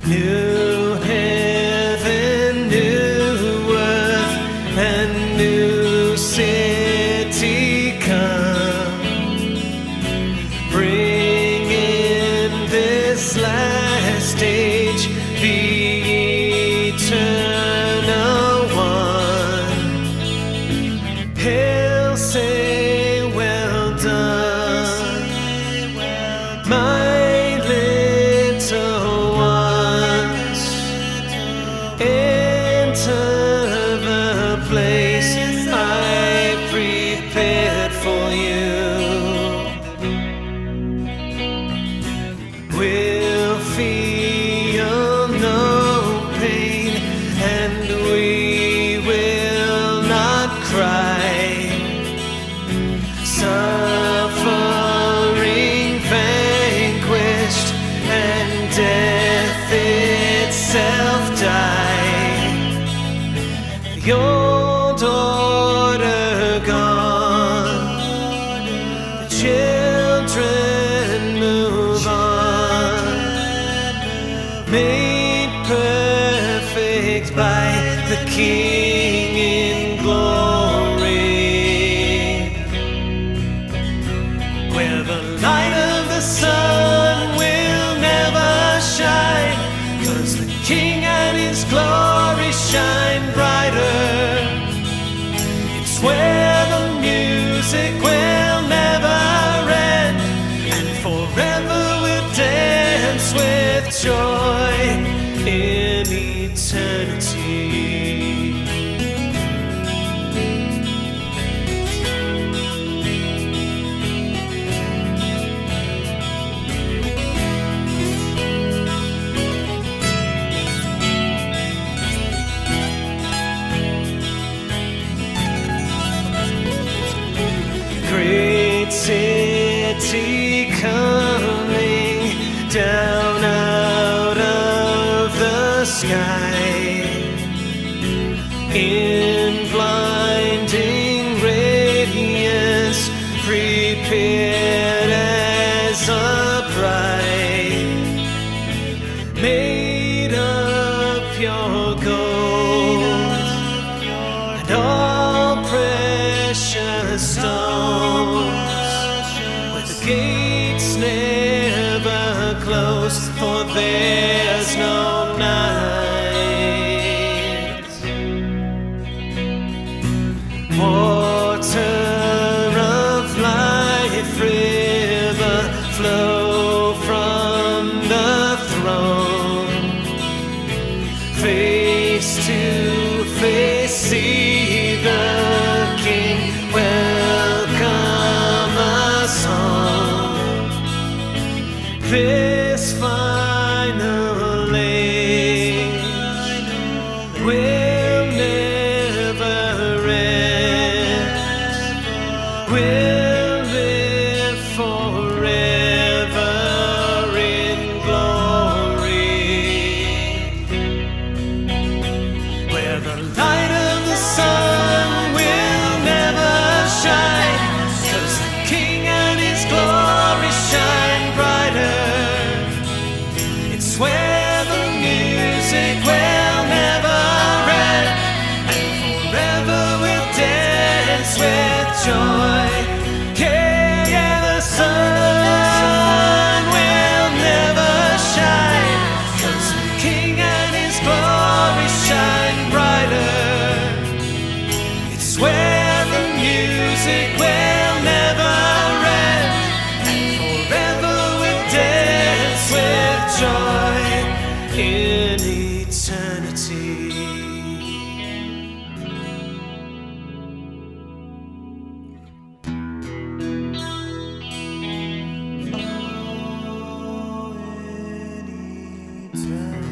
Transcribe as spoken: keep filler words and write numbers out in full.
New heaven, new earth, and new city come, bring in this last age the eternal one. He'll say, well done, my little ones, enter the place I prepared for you. We'll feel no pain, and we will not cry. Suffering vanquished, and death itself died. The old order gone, the children move on, made perfect by the King in glory, where the light of the sun will never shine, 'cause the King and his glory shine brighter. It's where the music will never end, and forever we'll dance with joy in eternity. Great city coming down out of the sky, in blinding radiance, prepared as a bride, made of pure gold and all precious stones, where the gates never close, for there's no night. Water of life, river flow from the throne, face to face see the King welcome us home. This final age will never end. We'll live forever in glory, where the light of the sun will never shine, 'cause the King and his glory shine brighter. It's where the music will never end, and forever we'll dance with joy. Yeah, yeah, the sun will never shine, 'cause the King and his glory shine brighter. It's where the music will never end, and forever we'll dance with joy in eternity. Oh, in eternity.